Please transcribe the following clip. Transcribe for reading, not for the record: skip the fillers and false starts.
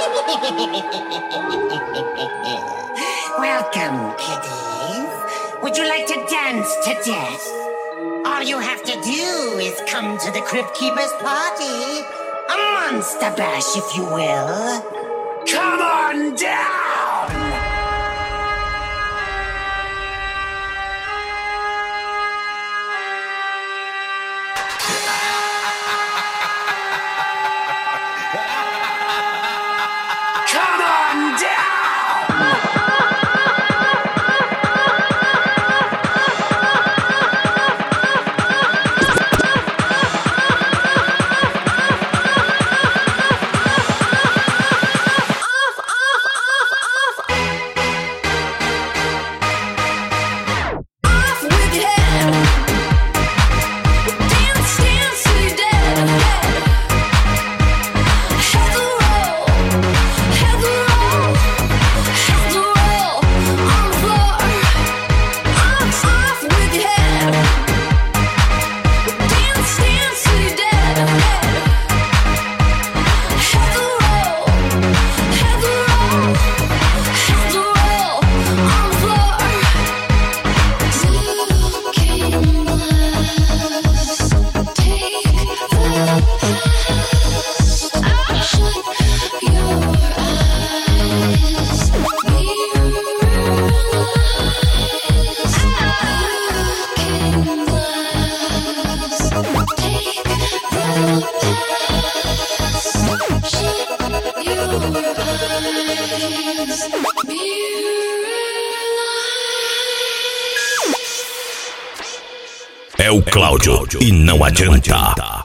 Welcome, kiddies. Would you like to dance to death? All you have to do is come to the Crypt Keeper's party. A monster bash, if you will. Come on down! Come on down! É o Cláudio e não adianta.